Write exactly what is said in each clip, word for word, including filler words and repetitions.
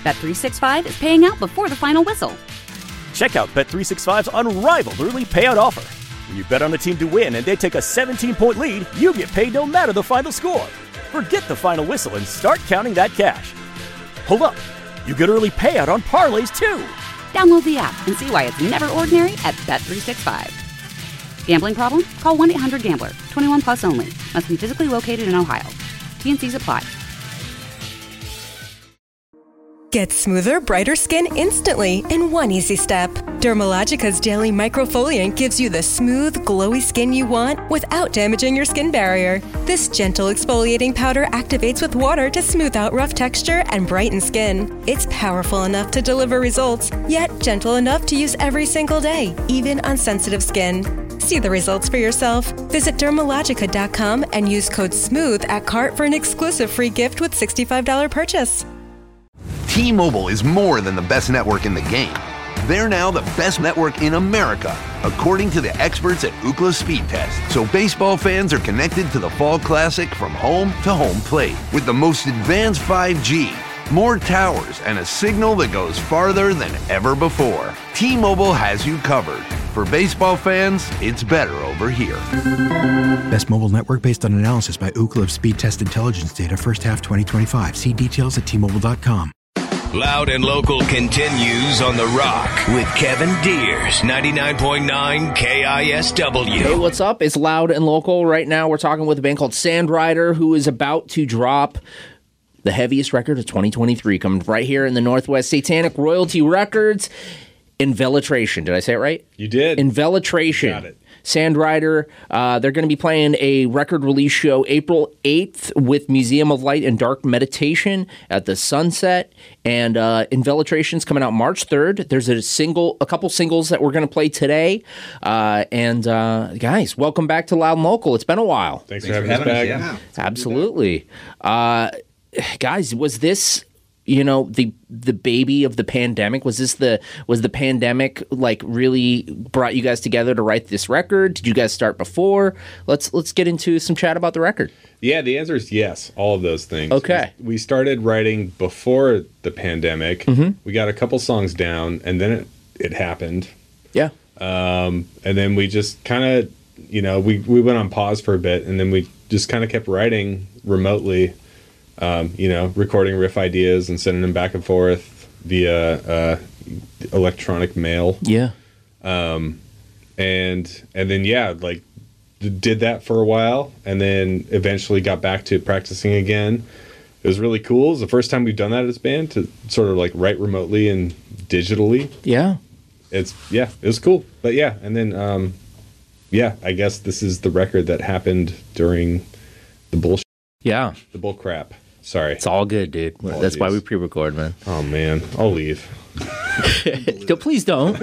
Bet three sixty-five is paying out before the final whistle. Check out Bet three sixty-five's unrivaled early payout offer. When you bet on a team to win and they take a seventeen-point lead, you get paid no matter the final score. Forget the final whistle and start counting that cash. Hold up. You get early payout on parlays, too. Download the app and see why it's never ordinary at Bet three sixty-five. Gambling problem? Call one eight hundred gambler. twenty-one plus only. Must be physically located in Ohio. T N Cs apply. Get smoother, brighter skin instantly in one easy step. Dermalogica's daily microfoliant gives you the smooth, glowy skin you want without damaging your skin barrier. This gentle exfoliating powder activates with water to smooth out rough texture and brighten skin. It's powerful enough to deliver results, yet gentle enough to use every single day, even on sensitive skin. See the results for yourself. Visit Dermalogica dot com and use code SMOOTH at cart for an exclusive free gift with sixty-five dollars purchase. T-Mobile is more than the best network in the game. They're now the best network in America, according to the experts at Ookla Speed Test. So baseball fans are connected to the Fall Classic from home to home plate with the most advanced five G, more towers, and a signal that goes farther than ever before. T-Mobile has you covered. For baseball fans, it's better over here. Best mobile network based on analysis by Ookla of Speed Test Intelligence data first half twenty twenty-five. See details at T Mobile dot com. Loud and Local continues on The Rock with Kevin Deers, ninety-nine point nine K I S W. Hey, what's up? It's Loud and Local. Right now, we're talking with a band called Sandrider, who is about to drop the heaviest record of twenty twenty-three, coming right here in the Northwest. Satanic Royalty Records. Invelitration. Did I say it right? You did. Invelitration. Got it. Sandrider. Uh, they're going to be playing a record release show April eighth with Museum of Light and Dark Meditation at the Sunset. And uh, Invellitration's coming out March third. There's a single, a couple singles that we're going to play today. Uh, and uh, guys, welcome back to Loud and Local. It's been a while. Thanks, Thanks for having, for having us back. us. Yeah. Absolutely. Uh, guys, was this... You know, the the baby of the pandemic, was this the was the pandemic like really brought you guys together to write this record? Did you guys start before? Let's let's get into some chat about the record. Yeah, the answer is yes, all of those things. Okay. We, we started writing before the pandemic. Mm-hmm. We got a couple songs down, and then it, it happened. Yeah. Um, and then we just kind of, you know, we, we went on pause for a bit, and then we just kind of kept writing remotely. Um, you know, recording riff ideas and sending them back and forth via uh, electronic mail. Yeah. Um, and and then yeah, like did that for a while, and then eventually got back to practicing again. It was really cool. It was the first time we've done that as a band, to sort of like write remotely and digitally. Yeah. It's yeah, it was cool. But yeah, and then um, yeah, I guess this is the record that happened during the bullshit. Yeah. The bull crap. Sorry. It's all good, dude. Apologies. That's why we pre-record, man. Oh, man. I'll leave. Please don't.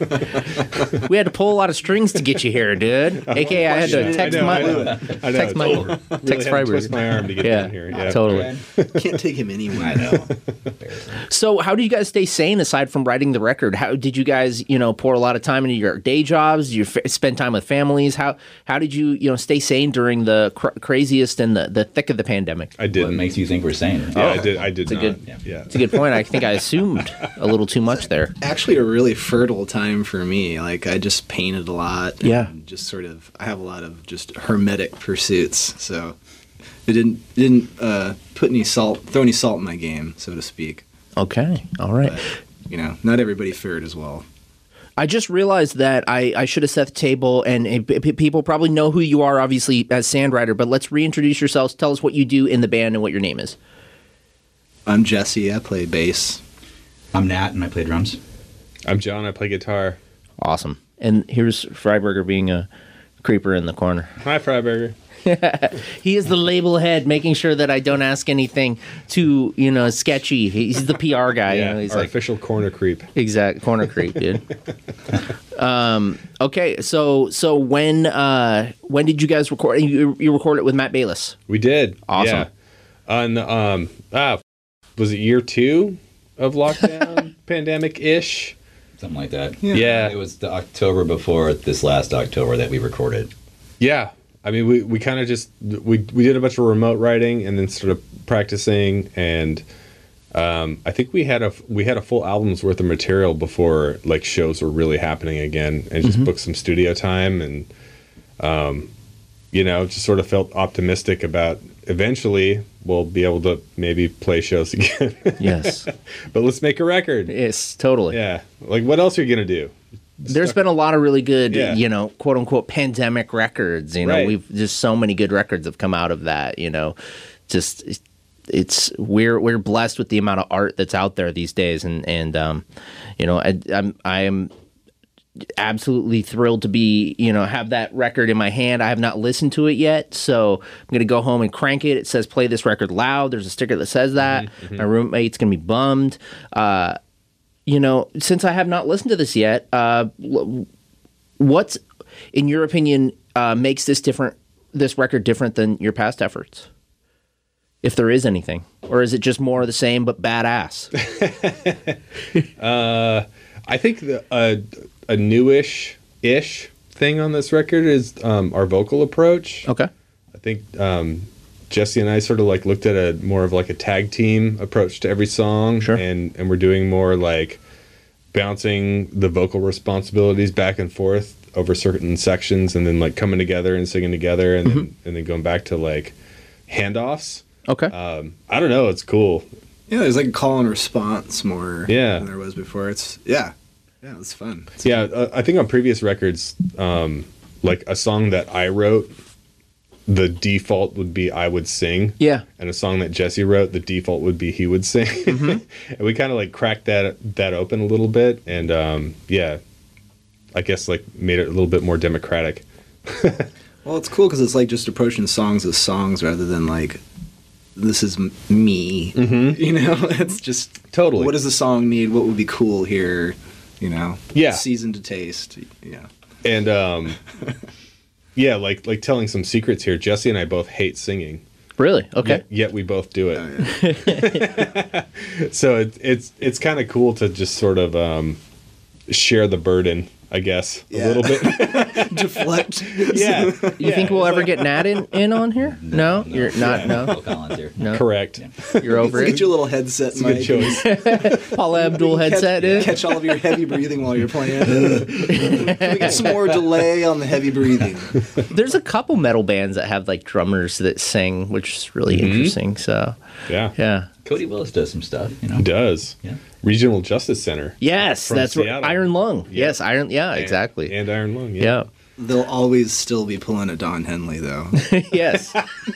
We had to pull a lot of strings to get you here, dude. A K A I had to text I know, my... I know. I know. Text my... Really text Freiberg. Twist my arm to get yeah, down here. Yeah, totally. Can't take him anywhere. I know. So how do you guys stay sane aside from writing the record? How did you guys, you know, pour a lot of time into your day jobs? Did you f- spend time with families? How how did you, you know, stay sane during the cr- craziest and the, the thick of the pandemic? I didn't. What makes you think we're sane? Yeah, oh, I did. I did it's not. A good, yeah. yeah. It's a good point. I think I assumed a little too much there. Actually, a really fertile time for me. Like, I just painted a lot. Yeah. And just sort of, I have a lot of just hermetic pursuits. So it didn't didn't uh, put any salt, throw any salt in my game, so to speak. Okay. All right. But, you know, not everybody fared as well. I just realized that I, I should have set the table, and uh, p- people probably know who you are, obviously, as Sandrider, but let's reintroduce yourselves. Tell us what you do in the band and what your name is. I'm Jesse. I play bass. I'm Nat, and I play drums. I'm John. I play guitar. Awesome. And here's Freiberger being a creeper in the corner. Hi, Freiberger. He is the label head, making sure that I don't ask anything too, you know, sketchy. He's the P R guy. Yeah, you know, he's our like, official corner creep. Exact corner creep, dude. um, okay, so so when uh, when did you guys record? You, you recorded it with Matt Bayless. We did. Awesome. Yeah. On um, ah, was it year two of lockdown, pandemic-ish? Something like that. Yeah. yeah. It was the October before this last October that we recorded. Yeah. I mean, we, we kind of just, we we did a bunch of remote writing and then started practicing, and Um, I think we had a we had a full album's worth of material before like shows were really happening again, and just Mhm. booked some studio time, and um, you know, just sort of felt optimistic about eventually we'll be able to maybe play shows again. Yes. But let's make a record. Yes, totally. Yeah. Like, what else are you gonna do? There's been a lot of really good, Yeah. you know, quote unquote pandemic records. You know, Right. we've just so many good records have come out of that. You know, just it's we're we're blessed with the amount of art that's out there these days, and and um, you know, I, I'm I am absolutely thrilled to be you know have that record in my hand. I have not listened to it yet, so I'm gonna go home and crank it. It says play this record loud. There's a sticker that says that. Mm-hmm, My roommate's gonna be bummed. Uh, You know, since I have not listened to this yet, uh, l- what's, in your opinion, uh, makes this different? This record different than your past efforts, if there is anything, or is it just more of the same but badass? uh, I think the, uh, a newish ish thing on this record is um, our vocal approach. Okay. I think um, Jesse and I sort of like looked at a more of like a tag team approach to every song. Sure. And, and we're doing more like bouncing the vocal responsibilities back and forth over certain sections, and then like coming together and singing together, and then and then going back to like handoffs. Okay. Um, I don't know. It's cool. Yeah, there's like a call and response more Yeah. than there was before. It's yeah, yeah, it's fun. Yeah, uh, I think on previous records, um, like a song that I wrote, the default would be I would sing. Yeah. And a song that Jesse wrote, the default would be he would sing. Mm-hmm. And we kind of like cracked that that open a little bit, and um, yeah, I guess like made it a little bit more democratic. Well, it's cool because it's like just approaching songs as songs rather than like this is m- me. Mm-hmm. You know, it's just totally. What does the song need? What would be cool here? You know, Yeah. seasoned to taste. Yeah. And um, yeah, like like telling some secrets here. Jesse and I both hate singing. Really? Okay. Yet, yet we both do it. So it, it's it's kind of cool to just sort of um, share the burden, I guess, Yeah. a little bit. Deflect. Yeah. You think we'll ever get Nat in, in on here? No, you're not. No, Phil Collins here. no. Correct. You're over Get it. your little headset, It's a good Mike. choice. Paula Abdul Catch- headset, dude. Catch all of your heavy breathing while you're playing. Can we get some more delay on the heavy breathing? There's a couple metal bands that have like drummers that sing, which is really Mhm. interesting. So, Yeah. yeah. Cody Willis does some stuff, you know. It does. Yeah. Regional Justice Center. Yes, From that's right. Seattle. Iron Lung. Yeah. Yes, Iron. Yeah, And- exactly. And Iron Lung. Yeah. yeah. They'll always still be pulling a Don Henley, though. Yes.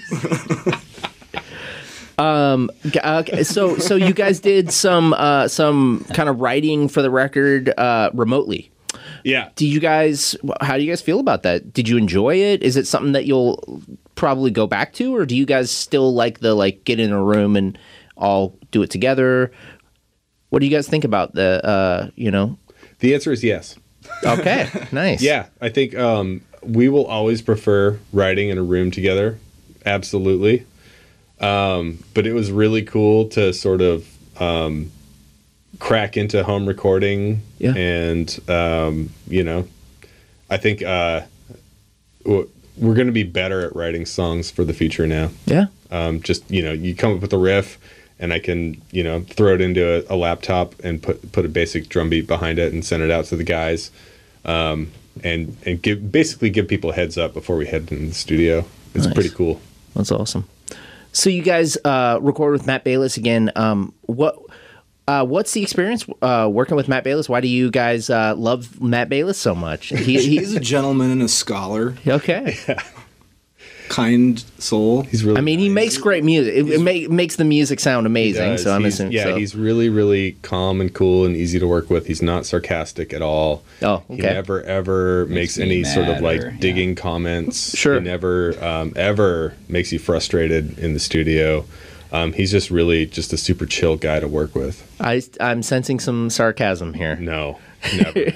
um. g- Okay. So, so you guys did some uh, some kind of writing for the record uh, remotely. Yeah. Do you guys? How do you guys feel about that? Did you enjoy it? Is it something that you'll probably go back to, or do you guys still like the like get in a room and all do it together? What do you guys think about the? Uh, you know. The answer is yes. Okay. Nice. Yeah, I think um, we will always prefer writing in a room together. Absolutely. Um, but it was really cool to sort of um, crack into home recording. Yeah. And, um, you know, I think uh, w- we're going to be better at writing songs for the future now. Yeah. Um, just, you know, you come up with a riff, and I can, you know, throw it into a, a laptop and put put a basic drum beat behind it and send it out to the guys, um, and and give basically give people a heads up before we head into the studio. It's Nice. pretty cool. That's awesome. So you guys uh, record with Matt Bayless again. Um, what uh, what's the experience uh, working with Matt Bayless? Why do you guys uh, love Matt Bayless so much? He, he, He's a gentleman and a scholar, okay. kind soul. He's really. I mean, he makes great music. It, it make, makes the music sound amazing. does. So I'm He's- assuming. yeah, so. he's really really calm and cool and easy to work with. He's not sarcastic at all. Oh, He okay. never ever makes, Makes me any sort of mad like or- yeah. digging comments. Sure. He never um, ever makes you frustrated in the studio. Um, he's just really just a super chill guy to work with. I, I'm sensing some sarcasm here. No, never.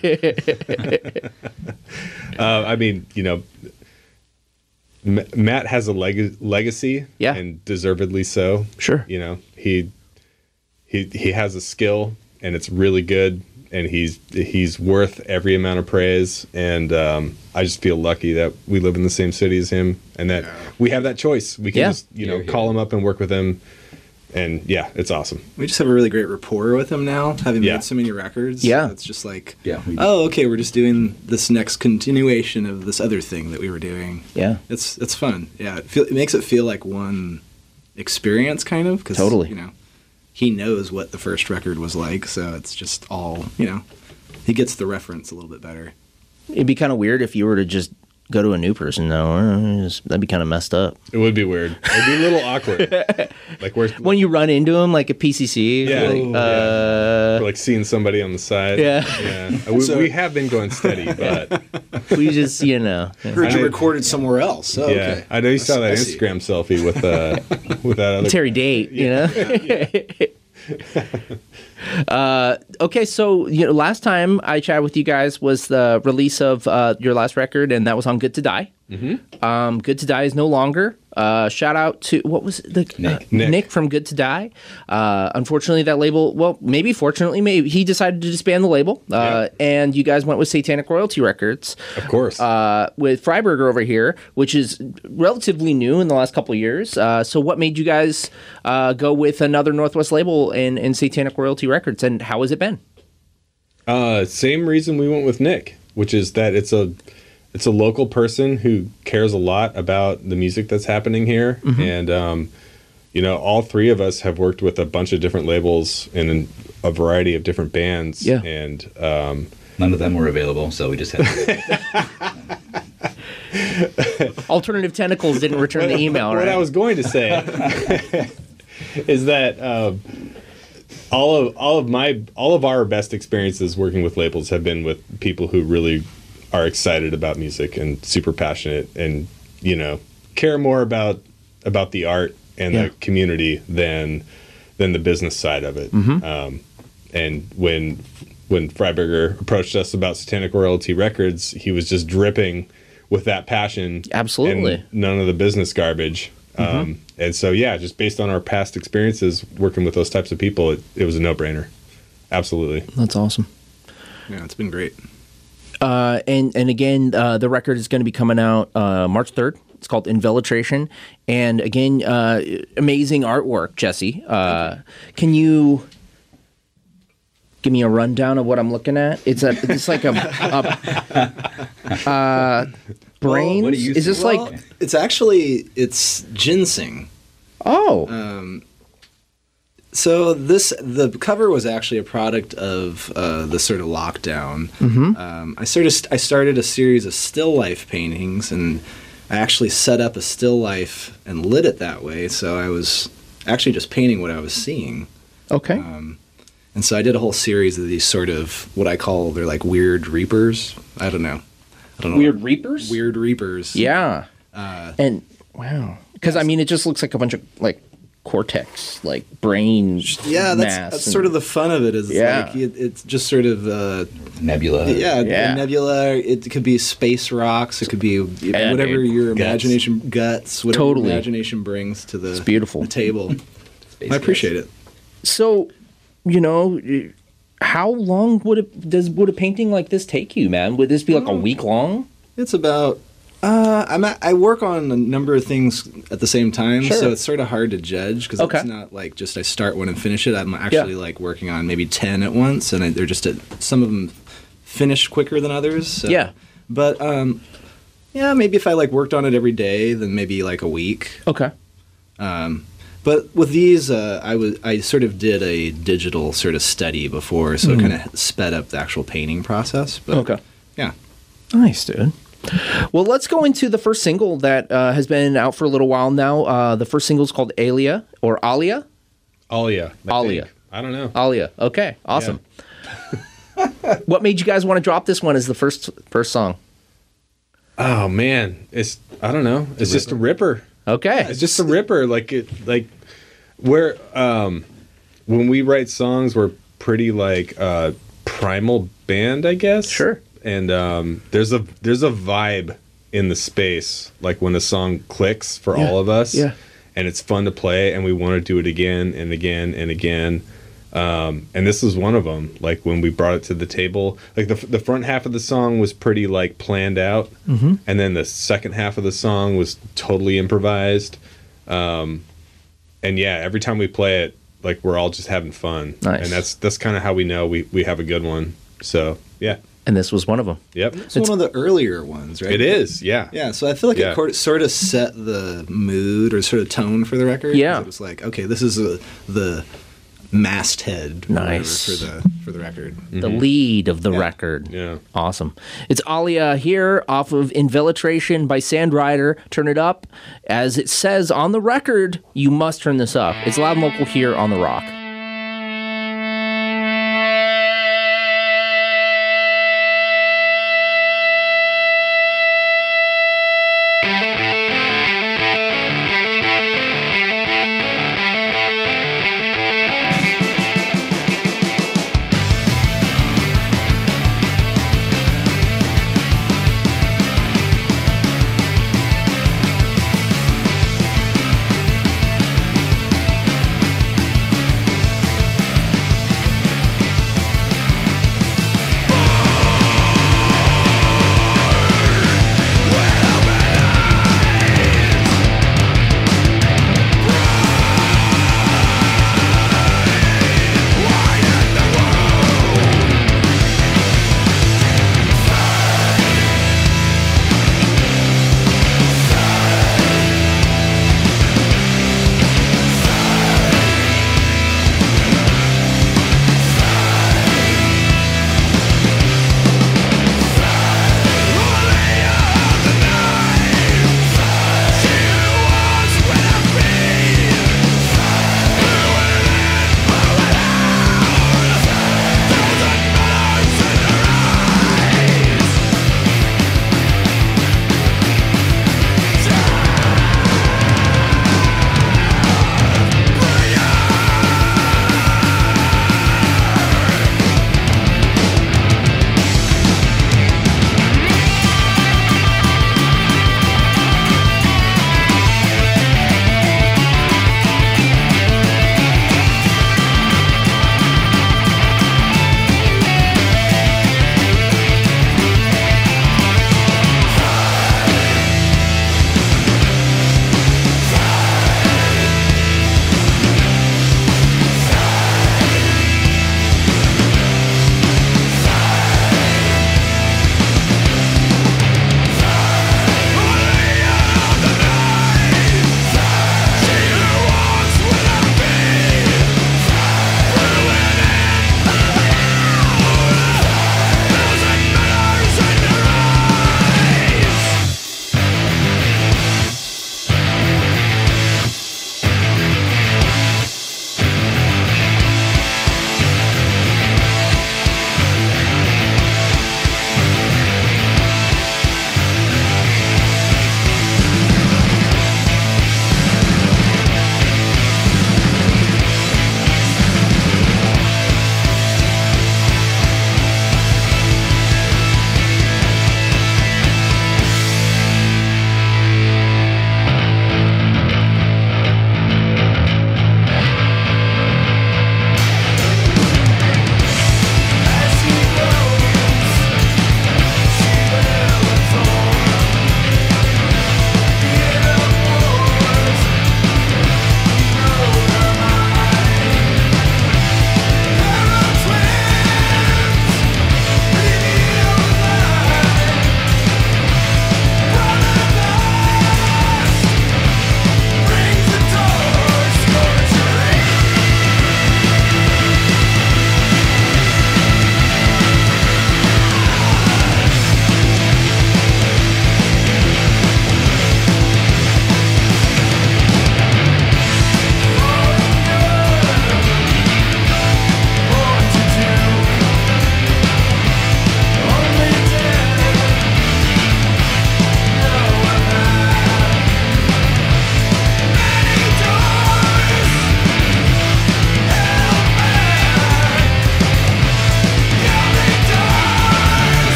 uh, I mean, you know, M- Matt has a leg- legacy, Yeah. and deservedly so. Sure. You know, he he he has a skill, and it's really good, and he's he's worth every amount of praise. And um, I just feel lucky that we live in the same city as him, and that we have that choice. We can Yeah. just you know Here, here. call him up and work with him and yeah, it's awesome. We just have a really great rapport with him now, having Yeah. made so many records. Yeah. It's just like, Yeah, we- oh, okay, we're just doing this next continuation of this other thing that we were doing. Yeah. It's it's fun. Yeah, it, feel, it makes it feel like one experience, kind of. Cause, Totally. You know, he knows what the first record was like, so it's just all, you know, he gets the reference a little bit better. It'd be kind of weird if you were to just go to a new person, though. Uh, just- That'd be kind of messed up. It would be weird. It'd be a little awkward. Like we're When you run into him, like at P C C, Yeah. like, Ooh, uh, we're like seeing somebody on the side. Yeah. yeah. We, So- we have been going steady, but we just, you know. Heard I you know- recorded somewhere else. Oh, yeah, okay. I know you saw that I see. Instagram selfie with uh, with that other Terry Date, you know? uh, okay, so you know, last time I chatted with you guys was the release of uh, your last record, and that was on Good to Die. Mm-hmm. Um, Good to Die is no longer. Uh, shout out to, what was it? The, Nick. Uh, Nick. Nick from Good to Die. Uh, unfortunately, that label, well, maybe fortunately, maybe he decided to disband the label, uh, and you guys went with Satanic Royalty Records. Of course. Uh, with Freiberger over here, which is relatively new in the last couple of years. Uh, so what made you guys uh, go with another Northwest label in, in Satanic Royalty Records, and how has it been? Uh, same reason we went with Nick, which is that it's a it's a local person who cares a lot about the music that's happening here, Mm-hmm. and um, you know, all three of us have worked with a bunch of different labels and a variety of different bands. Yeah. and um, None of them were available, so we just had to Alternative Tentacles didn't return the email, what right? I was going to say is that um, all of all of my all of our best experiences working with labels have been with people who really are excited about music and super passionate and, you know, care more about about the art and Yeah. the community than than the business side of it. Mm-hmm. Um, and when when Freiberger approached us about Satanic Royalty Records, he was just dripping with that passion. Absolutely. And none of the business garbage. Mm-hmm. Um, and so, yeah, just based on our past experiences working with those types of people, it, it was a no-brainer. Absolutely. That's awesome. Yeah, it's been great. Uh, and and again, uh, the record is going to be coming out uh, March third. It's called Invelitration, and again, uh, amazing artwork, Jesse. Uh, can you give me a rundown of what I'm looking at? It's a it's like a, a uh, brains. what do you is this Well, like? it's actually it's ginseng. Oh, Um, so this the cover was actually a product of uh, the sort of lockdown. Mm-hmm. Um, I sort of st- I started a series of still life paintings, and I actually set up a still life and lit it that way. So I was actually just painting what I was seeing. okay. Um, and so I did a whole series of these sort of what I call they're like weird reapers. I don't know. I don't know. Weird Reapers. Weird reapers. Yeah. Uh, And wow, because I mean, it just looks like a bunch of like cortex, like brain. yeah, that's, mass that's and- sort of the fun of it. Is Yeah. like it, it's just sort of uh, Nebula. yeah, Yeah. a nebula. It could be space rocks. It could be Yeah, whatever dude. your Guts. imagination guts. Whatever Totally. your imagination brings to the It's beautiful. the table. Space I appreciate Ghost. it. So, you know, how long would it does would a painting like this take you, man? Would this be like a week long? It's about. Uh, I'm at, I work on a number of things at the same time, Sure. so it's sort of hard to judge because Okay. it's not like just I start one and finish it. I'm actually like working on maybe ten at once, and I, they're just at, some of them finish quicker than others. So. Yeah. but um, yeah, maybe if I like worked on it every day, then maybe like a week. Okay. Um, but with these, uh, I was I sort of did a digital sort of study before, so it kind of sped up the actual painting process. But, Okay. yeah. Nice, dude. Well, let's go into the first single that uh, has been out for a little while now. Uh, the first single is called Alia or Alia. Alia. I Alia. think. I don't know. Alia. Okay. Awesome. What made you guys want to drop this one as the first first song? Oh, man. It's, I don't know. It's just a ripper. Okay. It's just a ripper. Like, it, like, we're, um, when we write songs, we're pretty, like, uh, primal band, I guess. Sure. And um, there's a there's a vibe in the space, like when a song clicks for Yeah. all of us, Yeah. and it's fun to play, and we want to do it again and again and again. Um, and this is one of them. Like when we brought it to the table, like the the front half of the song was pretty like planned out, Mm-hmm. and then the second half of the song was totally improvised. Um, and yeah, every time we play it, like we're all just having fun. Nice. And that's that's kind of how we know we, we have a good one. So yeah. And this was one of them. Yep. It's, it's one of the earlier ones, right? It is, yeah. Yeah, so I feel like yeah. it sort of set the mood or sort of tone for the record. Yeah. It was like, okay, this is a, the masthead nice. for the for the record. The mm-hmm. lead of the yeah. record. Yeah. Awesome. It's Alia here off of Invelitration by Sandrider. Turn it up. As it says on the record, you must turn this up. It's Loud and Local here on The Rock.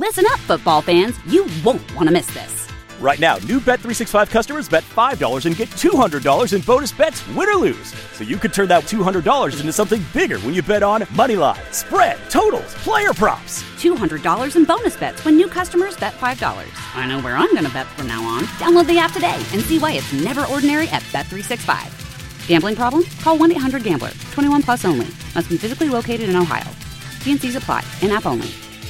Listen up, football fans. You won't want to miss this. Right now, new Bet three sixty-five customers bet five dollars and get two hundred dollars in bonus bets, win or lose. So you could turn that two hundred dollars into something bigger when you bet on money line, spread, totals, player props. two hundred dollars in bonus bets when new customers bet five dollars. I know where I'm going to bet from now on. Download the app today and see why it's never ordinary at Bet three sixty-five. Gambling problem? Call one eight hundred gambler. twenty-one plus only. Must be physically located in Ohio. T N Cs apply. In-app only.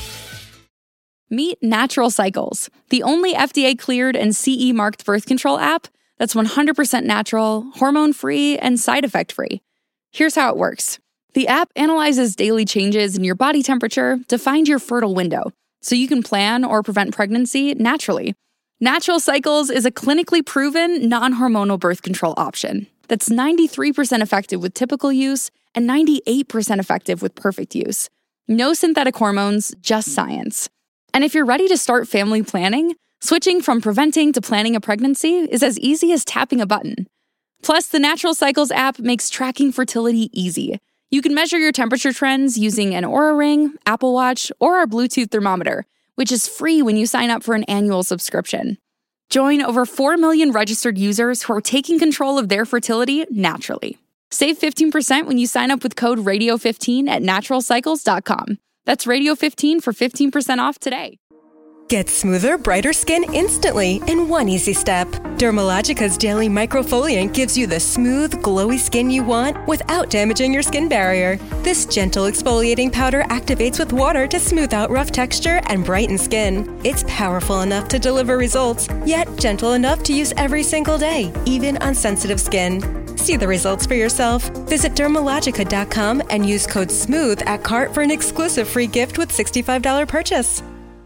Meet Natural Cycles, the only F D A-cleared and C E-marked birth control app that's one hundred percent natural, hormone-free, and side effect-free. Here's how it works. The app analyzes daily changes in your body temperature to find your fertile window, so you can plan or prevent pregnancy naturally. Natural Cycles is a clinically proven, non-hormonal birth control option that's ninety-three percent effective with typical use and ninety-eight percent effective with perfect use. No synthetic hormones, just science. And if you're ready to start family planning, switching from preventing to planning a pregnancy is as easy as tapping a button. Plus, the Natural Cycles app makes tracking fertility easy. You can measure your temperature trends using an Oura Ring, Apple Watch, or our Bluetooth thermometer, which is free when you sign up for an annual subscription. Join over four million registered users who are taking control of their fertility naturally. Save fifteen percent when you sign up with code radio fifteen at natural cycles dot com. That's radio fifteen for fifteen percent off today. Get smoother, brighter skin instantly in one easy step. Dermalogica's Daily Microfoliant gives you the smooth, glowy skin you want without damaging your skin barrier. This gentle exfoliating powder activates with water to smooth out rough texture and brighten skin. It's powerful enough to deliver results, yet gentle enough to use every single day, even on sensitive skin. See the results for yourself. Visit dermalogica dot com and use code SMOOTH at cart for an exclusive free gift with sixty-five dollars purchase.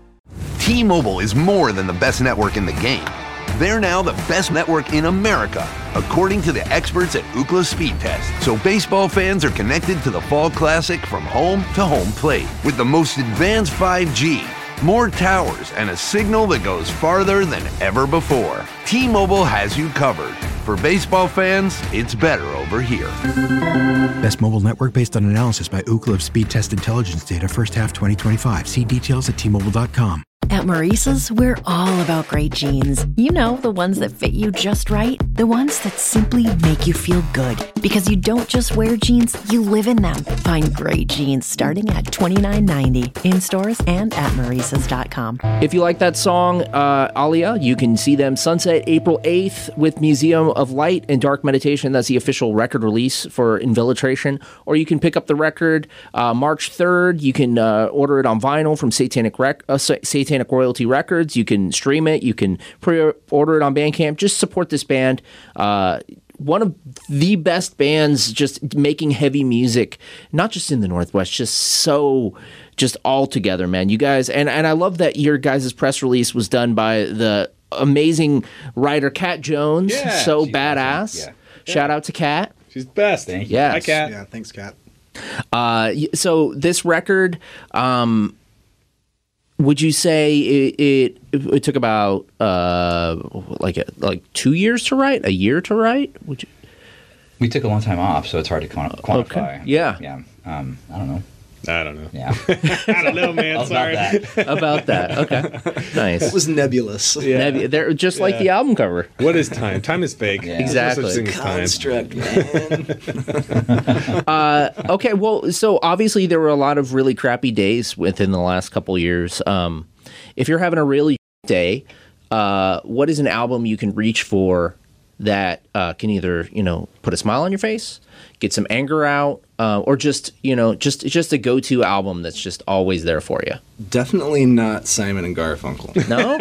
T-Mobile is more than the best network in the game. They're now the best network in America, according to the experts at Ookla Speed Test. So baseball fans are connected to the Fall Classic from home to home plate with the most advanced five G, more towers, and a signal that goes farther than ever before. T-Mobile has you covered. For baseball fans, it's better over here. Best mobile network based on analysis by Ookla of Speed Test Intelligence data first half twenty twenty-five. See details at T Mobile dot com. At Maurice's, we're all about great jeans. You know, the ones that fit you just right. The ones that simply make you feel good. Because you don't just wear jeans, you live in them. Find great jeans starting at twenty-nine ninety in stores and at maurices dot com. If you like that song, uh, Alia, you can see them Sunset April eighth with Museum of Light and Dark Meditation. That's the official record release for Infiltration. Or you can pick up the record uh, March third. You can uh, order it on vinyl from Satanic Rec- uh, Satanic Royalty Records. You can stream it. You can pre-order it on Bandcamp. Just support this band. Uh, one of the best bands just making heavy music, not just in the Northwest, just so just all together, man. You guys, and, and I love that your guys' press release was done by the amazing writer Kat Jones. Yeah, so badass. Awesome. Yeah. Shout out to Kat. She's the best. Thank you. Yes. Hi, Kat. Yeah, thanks, Kat. Uh, so this record, um, would you say it, it it took about uh like a, like two years to write, a year to write? Would you? We took a long time off, so it's hard to quantify. Okay. Yeah. Yeah. Um, I don't know. I don't know. Yeah. I don't know, man. Sorry. About that. About that. Okay. Nice. It was nebulous. Yeah. Nebu- they're just like Yeah. the album cover. What is time? Time is fake. Yeah. Exactly. There's no such thing as time. Construct, man. Uh, okay, well, so obviously there were a lot of really crappy days within the last couple years. Um, if you're having a really day, uh, what is an album you can reach for that uh, can either, you know, put a smile on your face, get some anger out, uh, or just, you know, just just a go-to album that's just always there for you? Definitely not Simon and Garfunkel. No?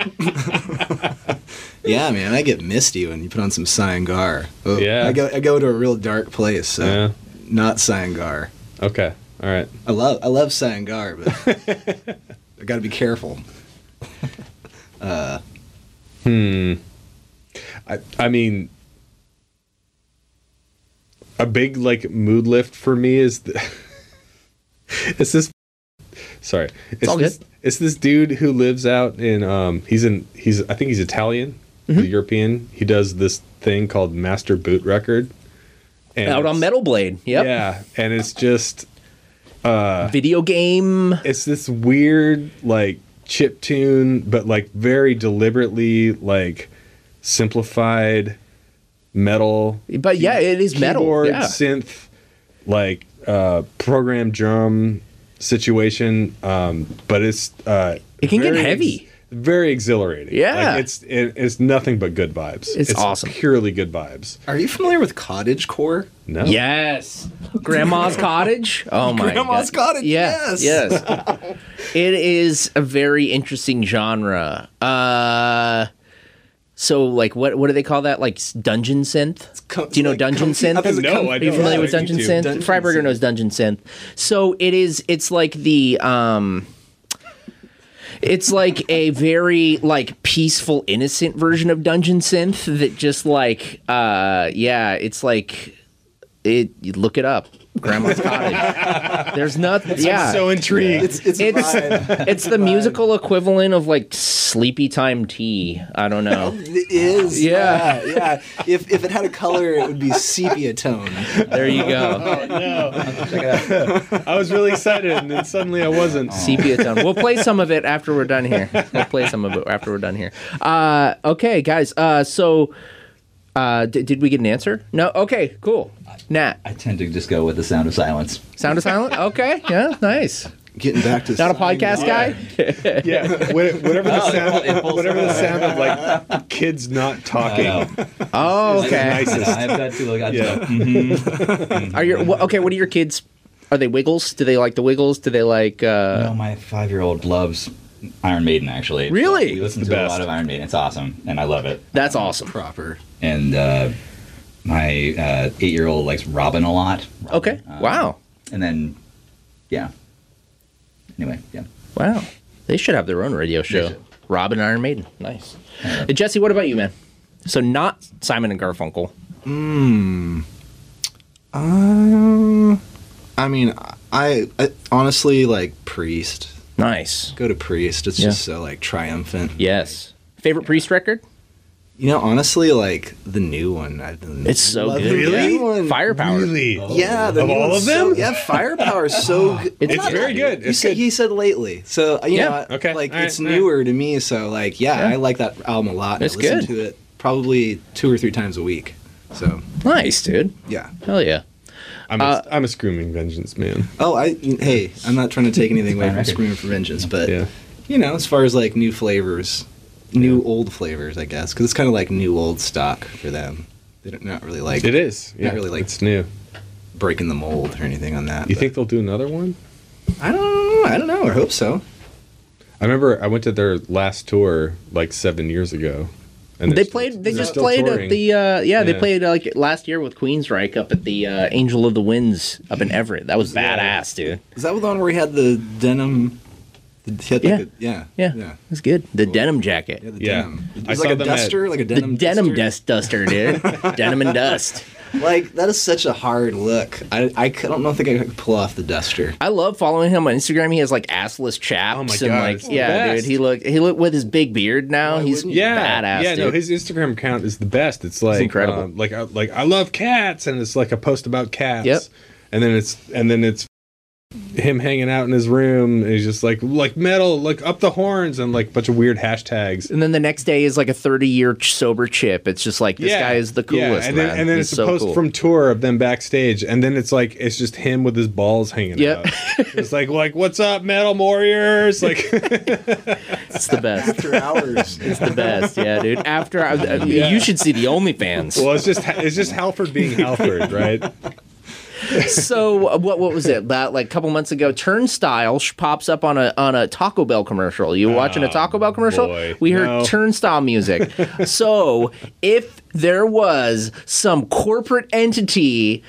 Yeah, man, I get misty when you put on some Cyan-Gar. Oh, Yeah. I go I go to a real dark place. So Yeah. not Cyan-Gar. Okay. All right. I love I love Cyan-Gar, but I got to be careful. Uh, Hmm. I I mean, a big like mood lift for me is the, it's this. Sorry, it's, all this, good. It's this dude who lives out in um. He's in. He's I think he's Italian, Mm-hmm. the European. He does this thing called Master Boot Record. And Out on it's- Metal Blade. Yep. Yeah, and it's just uh, Video game. it's this weird like chip tune, but like very deliberately like simplified metal. But yeah, it is metal. Keyboard, Yeah. synth, like uh, programmed drum situation. Um, but it's uh, It can get very heavy. ex- very exhilarating. Yeah. like it's it, it's nothing but good vibes. It's awesome. Purely good vibes. Are you familiar with cottagecore? No. Yes. Grandma's Cottage. Oh my Grandma's God. Cottage, Yes. yes. Yes. It is a very interesting genre. Uh so like what what do they call that? Like s- dungeon synth? com- Do you know like dungeon comfy- synth? I think it's No, com- I Are you don't. familiar Yeah, with dungeon me too. synth? Dungeon Freiberger synth. knows dungeon synth. So it is it's like the um it's like a very like peaceful, innocent version of dungeon synth that just like uh yeah, it's like it you look it up. Grandma's Cottage. There's nothing. Yeah, I'm so intrigued. It's it's, a it's vibe. it's the musical equivalent of like Sleepy Time Tea. I don't know. It is. Yeah. yeah, yeah. If if it had a color, it would be sepia tone. There you go. I was really excited, and then suddenly I wasn't. Sepia tone. We'll play some of it after we're done here. We'll play some of it after we're done here. Uh, okay, guys. Uh, so, uh, d- did we get an answer? No. Okay. Cool. Nat. I tend to just go with the sound of silence. Sound of silence. Okay. Yeah. Nice. Getting back to Not a podcast guy. Yeah, wha- whatever the Oh, sound, it pulls whatever the through. sound of like kids not talking. I know. Oh, okay. Nicest. I've got to. I got Yeah. to. Mhm. Are your wh- okay? What are your kids? Are they Wiggles? Do they like the Wiggles? Do they like? Uh, No, my five-year-old loves Iron Maiden. Actually, Really? So we listen The to best. a lot of Iron Maiden. It's awesome, and I love it. That's awesome. proper. And uh, my uh, eight-year-old likes Robin a lot. Okay. Um, Wow. And then, yeah. Anyway, yeah. Wow. They should have their own radio show. Robin and Iron Maiden. Nice. Uh, Jesse, what about you, man? So not Simon and Garfunkel. Hmm. Um. I mean, I, I honestly like Priest. Nice. Go to Priest. It's Yeah. just so like triumphant. Yes. Favorite Priest record? You know, honestly, like the new one. I've been It's so loving good. the Really? new one. Firepower. Really? Yeah, the Of new all one's of them? So, yeah, Firepower is so good. It's It's very good. You It's said, good. he said lately, so you Yeah, know, okay. like All right, it's all right. newer to me. So like, yeah, Yeah. I like that album a lot. and It's I listen good. to it probably two or three times a week. So Nice, dude. yeah. Hell yeah. I'm a, Uh, I'm a Screaming Vengeance man. Oh, I hey, I'm not trying to take anything away Fine from record. Screaming for Vengeance, but Yeah. you know, as far as like new flavors, new old flavors, I guess, because it's kind of like new old stock for them. They don't not really like It is. Yeah, Not really like it's new. breaking the mold or anything on that. You but think they'll do another one? I don't know. I don't know. I hope so. I remember I went to their last tour like seven years ago. And They they're still- played. They they're just still played touring. at the. Uh, yeah, they Yeah. played uh, like last year with Queensryche up at the uh, Angel of the Winds up in Everett. That was badass, dude. Is that the one where he had the denim? He had like Yeah. A, yeah. Yeah, Yeah. it was good. The denim jacket. Yeah, the Yeah. denim. It I was saw like a them at- duster, like a The denim denim duster. dust duster, dude. Denim and dust. Like that is such a hard look. I I c- don't know think I could pull off the duster. I love following him on Instagram. He has like assless chaps Oh my and God, like it's the yeah, best. dude. He look he look with his big beard now. He's Yeah, badass. yeah. No, dude. his Instagram account is the best. It's like incredible. um, like I, like I love cats, and it's like a post about cats. Yep. And then it's and then it's him hanging out in his room. And he's just like like metal, like up the horns, and like a bunch of weird hashtags. And then the next day is like a thirty year sober chip. It's just like this Yeah, guy is the yeah, coolest. and then man. and then He's it's a so post cool. from tour of them backstage, and then it's like it's just him with his balls hanging Yep. out. It's like like what's up, Metal Warriors? Like It's the best. After hours. It's the best. Yeah, dude. After I, I- you should see the OnlyFans. well, it's just it's just Halford being Halford, right? So uh, what what was it? That like a couple months ago, Turnstile sh- pops up on a on a Taco Bell commercial. You watching a Taco Bell commercial? boy. We heard No. Turnstile music. So if there was some corporate entity.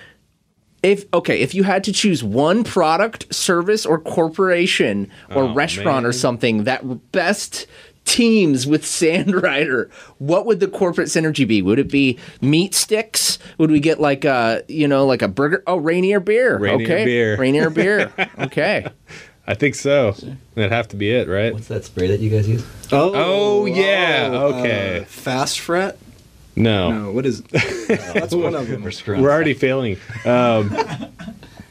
If okay, if you had to choose one product, service, or corporation or Oh, restaurant or man. something that best teams with Sandrider, what would the corporate synergy be? Would it be meat sticks? Would we get like a you know like a burger? Oh, Rainier beer. Rainier okay, beer. Rainier beer. Okay. I think so. That'd have to be it, right? What's that spray that you guys use? Oh, Oh, yeah, oh, okay. uh, fast fret. No. No, what is? Uh, that's one of them. We're screwing We're stuff. already failing. Um,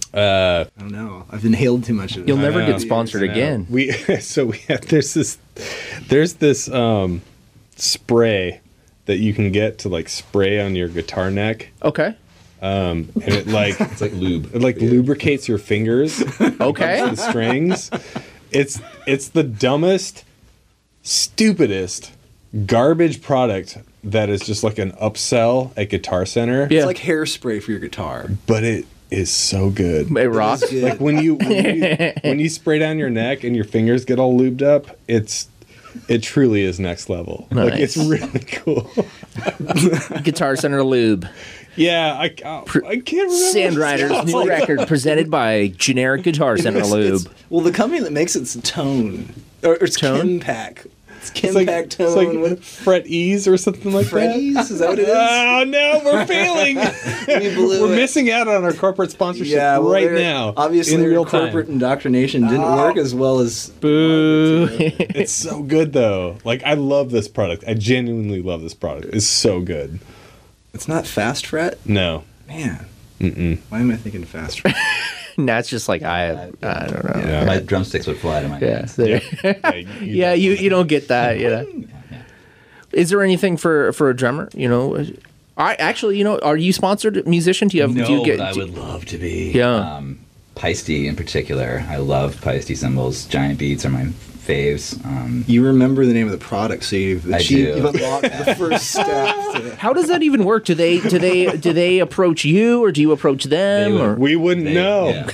Uh, I don't know. I've inhaled too much of it. You'll never I get know. sponsored I know. again. We so we have there's this there's this um, spray that you can get to like spray on your guitar neck. Okay. Um, and it like It's like lube. it like lubricates your fingers. Okay. The strings. It's it's the dumbest, stupidest, garbage product that is just like an upsell at Guitar Center. Yeah. It's like hairspray for your guitar. But it is so good. It rocks. Good. Like when you when you, when you spray down your neck and your fingers get all lubed up, it's it truly is next level. Like it's Nice. really cool. Guitar Center Lube. Yeah, I, I, I can't remember. Sand Rider's new record presented by Generic Guitar Center It's- Lube. it's- well, the company that makes it's Tone. Or, or it's Tone? Kimpack. It's It's like, Kimpack it's Tone. like What- Fret Ease or something like Freddy's? that. Is that what it is? Oh no, we're failing. We blew We're it. missing out on our corporate sponsorship Yeah, well, right they're- now. Obviously, in their real corporate time. indoctrination didn't Oh. work as well as. Boo. It's so good though. Like I love this product. I genuinely love this product. It's so good. It's not Fast Fret? No. Man. Mm-mm. Why am I thinking Fast Fret? That's just like, I I don't know. Yeah. My drumsticks would fly to my Yeah. hands. there- Yeah, you, Yeah, you, you don't get that, you know. Is there anything for, for a drummer, you know? I actually, you know, are you sponsored musician? Do you have No, do you get but I do- would love to be. Yeah. Um, Paiste in particular. I love Paiste cymbals. Giant beats are my faves. Um, You remember the name of the product, so you've I achieved, do. you've unlocked the first step. To, How does that even work? Do they do they do they approach you or do you approach them? They would. Or We wouldn't They- know, yeah.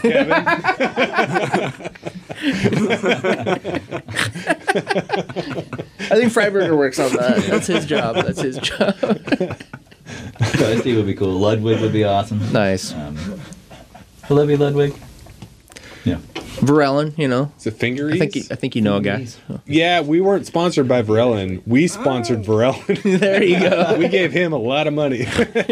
I think Freiberger works on that. That's his job. That's his job. Paiste would be cool. Ludwig would be awesome. Nice. Um, Olivia Ludwig. Yeah. Varellin, you know. Is it finger I think you, ease? I think you know a guy. Yeah, we weren't sponsored by Varellin. We sponsored Varellin. There you go. We gave him a lot of money.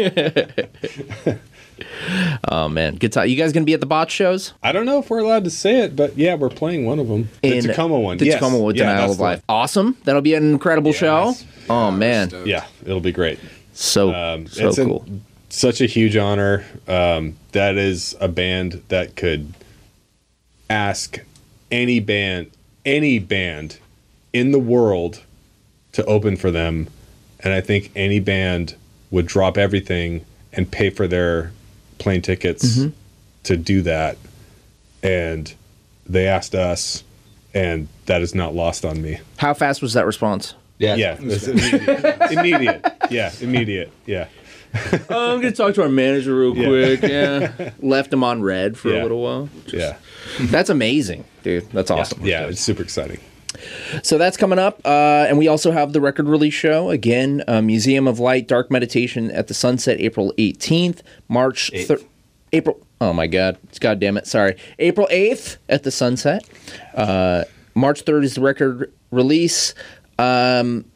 Oh man, guitar. You guys gonna be at the botch shows? I don't know if we're allowed to say it, but yeah, we're playing one of them. The In- Tacoma one. The yes. Tacoma with yeah, Denial that's of the Life. Awesome. That'll be an incredible show. Yes. Oh man, one. Yeah, it'll be great. so Um, so it's an- cool. such a huge honor. Um, that is a band that could ask any band, any band in the world to open for them, and I think any band would drop everything and pay for their plane tickets Mm-hmm. to do that. And they asked us, and that is not lost on me. How fast was that response? Yeah. Yeah, it's immediate. immediate. Yeah, immediate. Yeah. Oh, I'm gonna talk to our manager real Yeah. quick. Yeah, left him on red for a Yeah. little while. Yeah. That's amazing, dude. That's awesome. Yeah, it's super exciting. So that's coming up, uh, and we also have the record release show again. Uh, Museum of Light, Dark Meditation at the Sunset, April eighteenth, March thir- April. Oh my God, God damn it! Sorry, April eighth at the Sunset. Uh, March third is the record release. Um,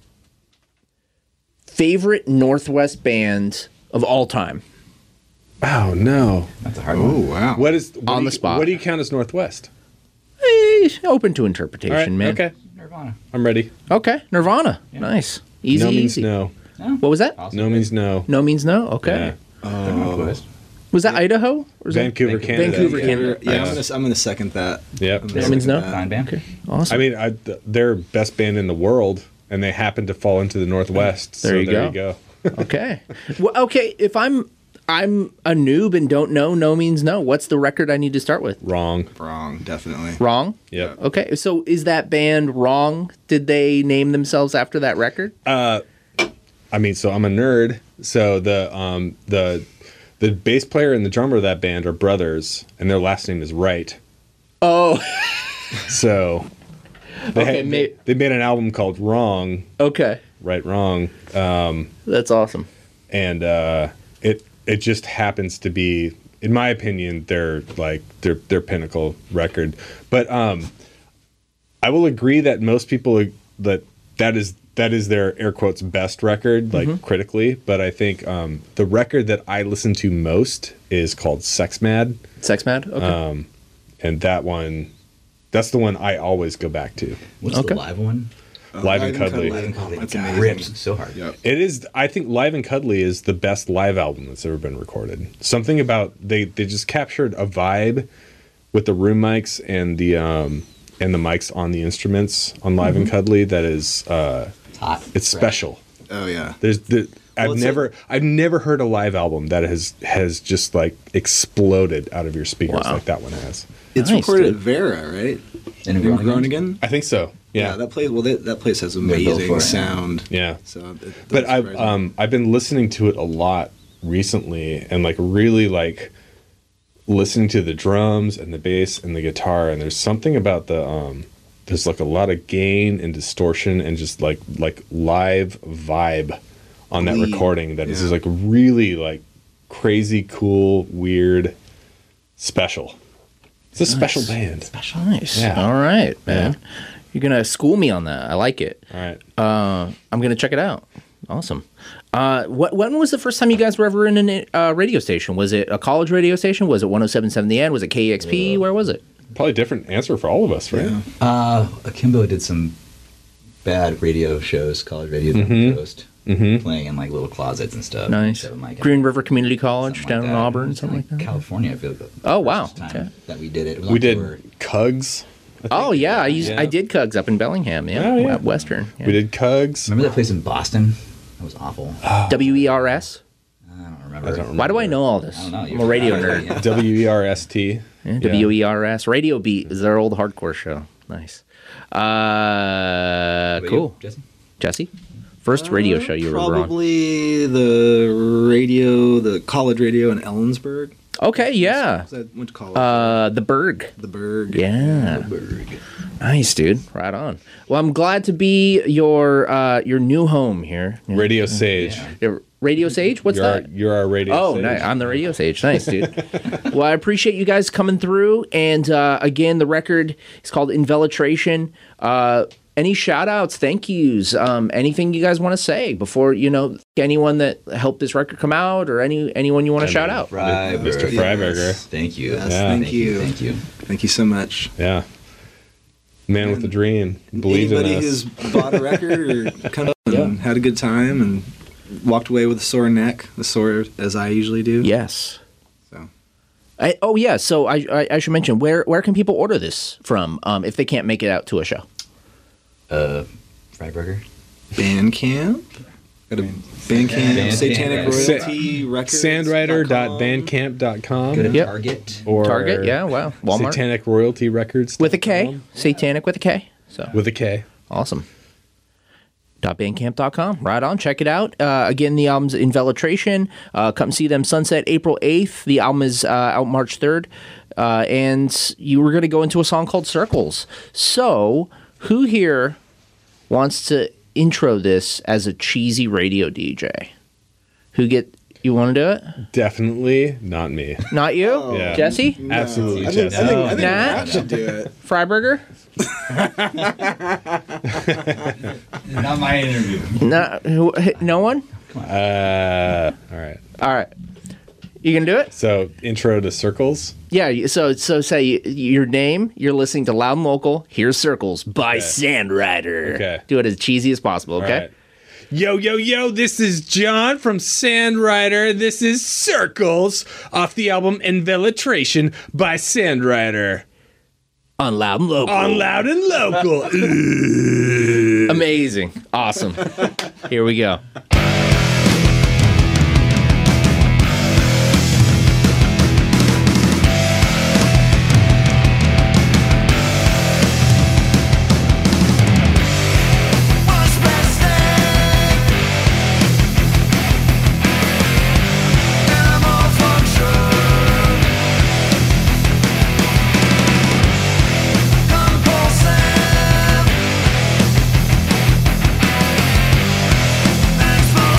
favorite Northwest band of all time? Oh no, That's a hard oh, one. wow. what is what On do the you- spot. What do you count as Northwest? Eh, open to interpretation, All right, man. okay, Nirvana. I'm ready. Okay, Nirvana. Nice. Easy, no means easy. no. What was that? Awesome. No means no. No means no. Okay. Yeah. They're Northwest. Was that Idaho? Or was that- Vancouver, Canada. Vancouver, yeah, Canada. yeah, I'm Nice. gonna I'm gonna second that. Yep. I'm gonna No means second no? that. Fine band. Okay. Awesome. I mean, I, th- they're best band in the world, and they happen to fall into the Northwest. There so you there go. you go. Okay. Well, okay. If I'm I'm a noob and don't know, no means no. What's the record I need to start with? Wrong. Wrong, definitely. Wrong. Yep. Okay. So is that band Wrong? Did they name themselves after that record? Uh, I mean, so I'm a nerd. So the um the the bass player and the drummer of that band are brothers, and their last name is Wright. Oh. So they Okay, had, ma- they, they made an album called Wrong, Okay. Right Wrong, um, That's awesome. and uh, it it just happens to be, in my opinion, their like their their pinnacle record. But um, I will agree that most people that that is that is their air quotes best record, like Mhm. critically. But I think um, the record that I listen to most is called Sex Mad. Sex Mad. Okay. Um, and that one, that's the one I always go back to. What's Okay. the live one? Uh, Live and Cuddly. Live and Cuddly. That's It amazing. rips so hard. Yep. It is. I think Live and Cuddly is the best live album that's ever been recorded. Something about they they just captured a vibe with the room mics and the um and the mics on the instruments on Live Mm-hmm. and Cuddly. That is uh, It's hot. it's special. Oh yeah. There's the. I've it's never like- I've never heard a live album that has has just like exploded out of your speakers Wow. like that one has. It's Nice, recorded dude. at Vera, right? In In Groningen? Groningen? I think so. Yeah. Yeah, that place. Well, that, that place has built amazing for it. sound. Yeah. So, it, But that's I've surprising. um I've been listening to it a lot recently and like really like listening to the drums and the bass and the guitar, and there's something about the um there's like a lot of gain and distortion and just like like live vibe on that Bleed. recording that is Yeah. just like really like crazy cool weird special. It's a special band. Special, nice. Yeah. All right, man. You're gonna school me on that. I like it. All right. Uh, I'm gonna check it out. Awesome. Uh, what, when was the first time you guys were ever in a uh, radio station? Was it a college radio station? Was it one oh seven point seven The End? Was it K E X P? Where was it? Probably a different answer for all of us, right? Yeah. Uh, Akimbo did some bad radio shows, college radio on the coast, Mhm. playing in like little closets and stuff. Nice. So, like, Green River Community College something down like in that. Auburn, It was something in, like that. California, I feel like. the Oh, wow. first time Okay. that we did it. It was We on did tour. Cugs. I Oh think. yeah, I used, Yeah. I did Cugs up in Bellingham. Yeah, Oh, yeah. at Western. Yeah. We did Cugs. Remember that place in Boston? That was awful. W E R S. I don't remember. I don't Why do I know all this? I don't know. I'm a radio nerd. Yeah. W E R S T. Yeah, W E R S. Radio Beat is their old hardcore show. Nice. Uh, What about cool. you, Jesse? Jesse, first radio show you were on. Probably the radio, the college radio in Ellensburg. Okay, yeah. 'Cause I went to college. Uh, the Berg. the Berg. Yeah. The Berg. Nice, dude. Right on. Well, I'm glad to be your uh, your new home here. Radio Sage. Your Radio Sage? What's You're our, that? you're our radio Oh, Sage. nice. I'm the Radio Sage. Nice, dude. Well, I appreciate you guys coming through. And uh, again, the record is called Invelitration. Uh, any shout outs, thank yous, um, anything you guys want to say before, you know, anyone that helped this record come out or any anyone you want to shout out? Freiberger. Mister Freiberger. Yes. Thank you. Yes, Yeah. thank you. Thank you. Thank you so much. Yeah. Man with a dream. Believed in Anybody us. who's bought a record or come up and had a good time and walked away with a sore neck, as sore as I usually do. Yes. So. I, oh, yeah. So I, I, I should mention, where, where can people order this from um, if they can't make it out to a show? Uh, Freiberger. Bandcamp. Got a Bandcamp, Bandcamp. Satanic Sa- Royalty Records. Sandwriter dot bandcamp dot com Go to Yep. Target. or Target, yeah, wow. Walmart. Satanic Royalty Records With a K. Satanic with a K. So with a K. awesome. .bandcamp dot com. Right on. Check it out. Uh, again, the album's Invelitration. Uh, come see them Sunset April eighth. The album is uh, out March third. Uh, and you were going to go into a song called Circles. So, who here wants to intro this as a cheesy radio D J? Who get... You want to do it? Definitely not me. Not you? Yeah. Jesse? Absolutely, I think, Jesse. I think, I think Nah. Matt should do it. Freiberger? Not my interview. No, who- no one? Uh, all right. All right. You can do it? So, intro to Circles. Yeah, you- so so say y- your name, you're listening to Loud and Local, here's Circles by Okay. Sandrider. Okay. Do it as cheesy as possible, okay? All right. Yo, yo, yo, this is John from Sandrider. This is Circles off the album Invelitration by Sandrider. On Loud and Local. On Loud and Local. Amazing. Awesome. Here we go. Explosion.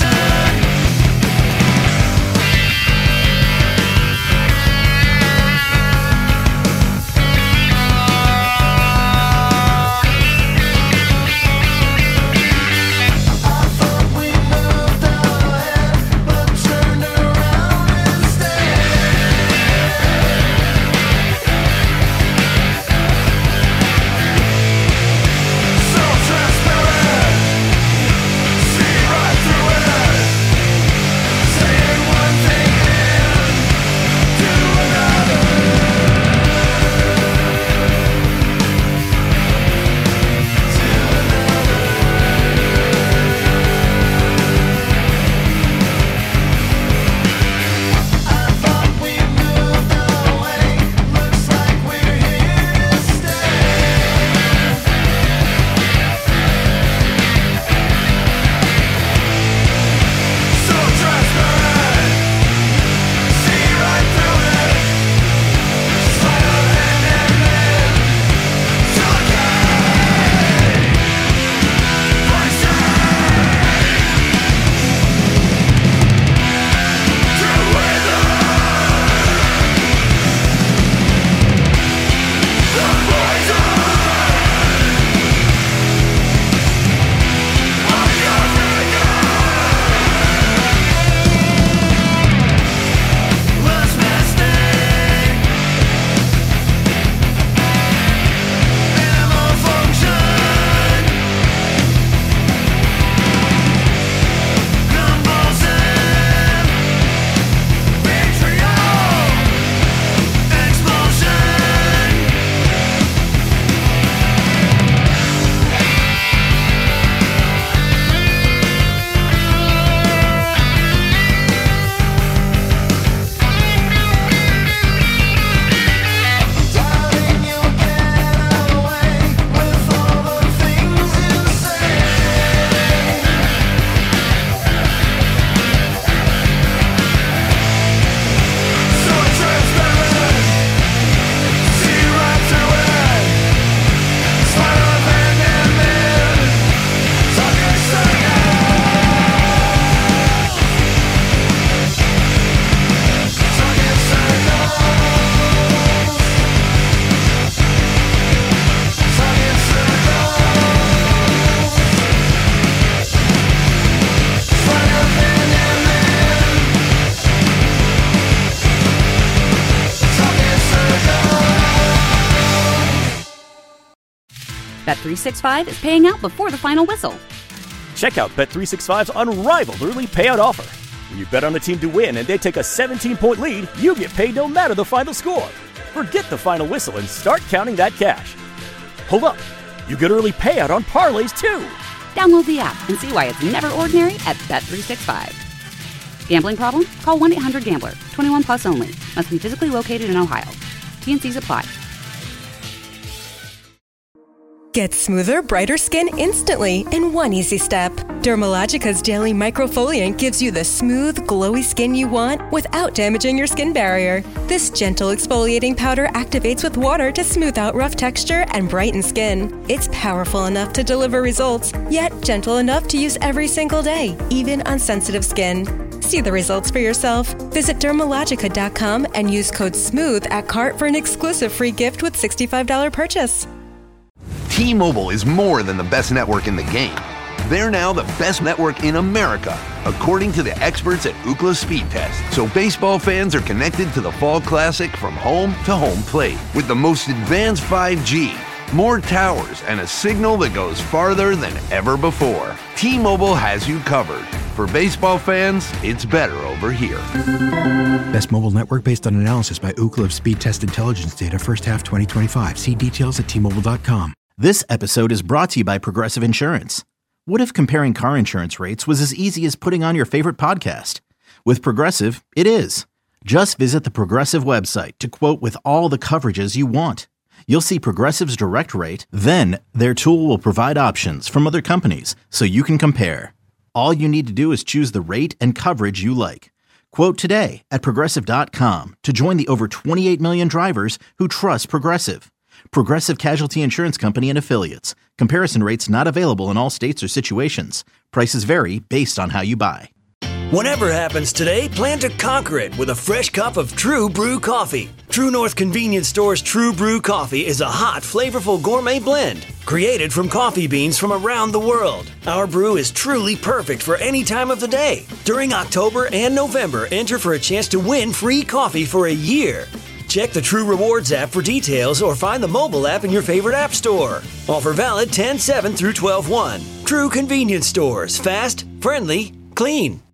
Bet three sixty-five is paying out before the final whistle. Check out Bet three sixty-five's unrivaled early payout offer. When you bet on a team to win and they take a seventeen-point lead, you get paid no matter the final score. Forget the final whistle and start counting that cash. Hold up. You get early payout on parlays, too. Download the app and see why it's never ordinary at Bet three sixty-five. Gambling problem? Call one eight hundred gambler. twenty-one plus only. Must be physically located in Ohio. T N Cs apply. Get smoother, brighter skin instantly in one easy step. Dermalogica's Daily Microfoliant gives you the smooth, glowy skin you want without damaging your skin barrier. This gentle exfoliating powder activates with water to smooth out rough texture and brighten skin. It's powerful enough to deliver results, yet gentle enough to use every single day, even on sensitive skin. See the results for yourself. Visit Dermalogica dot com and use code SMOOTH at cart for an exclusive free gift with sixty-five dollars purchase. T-Mobile is more than the best network in the game. They're now the best network in America, according to the experts at Ookla Speed Test. So baseball fans are connected to the Fall Classic from home to home plate with the most advanced five G, more towers, and a signal that goes farther than ever before. T-Mobile has you covered. For baseball fans, it's better over here. Best mobile network based on analysis by Ookla of Speed Test Intelligence data first half twenty twenty-five. See details at T Mobile dot com. This episode is brought to you by Progressive Insurance. What if comparing car insurance rates was as easy as putting on your favorite podcast? With Progressive, it is. Just visit the Progressive website to quote with all the coverages you want. You'll see Progressive's direct rate, then their tool will provide options from other companies so you can compare. All you need to do is choose the rate and coverage you like. Quote today at Progressive dot com to join the over twenty-eight million drivers who trust Progressive. Progressive Casualty Insurance Company and Affiliates. Comparison rates not available in all states or situations. Prices vary based on how you buy. Whatever happens today, plan to conquer it with a fresh cup of True Brew coffee. True North Convenience Store's True Brew coffee is a hot, flavorful gourmet blend created from coffee beans from around the world. Our brew is truly perfect for any time of the day. During October and November, enter for a chance to win free coffee for a year. Check the True Rewards app for details or find the mobile app in your favorite app store. Offer valid ten seven through twelve one. True Convenience Stores. Fast, friendly, clean.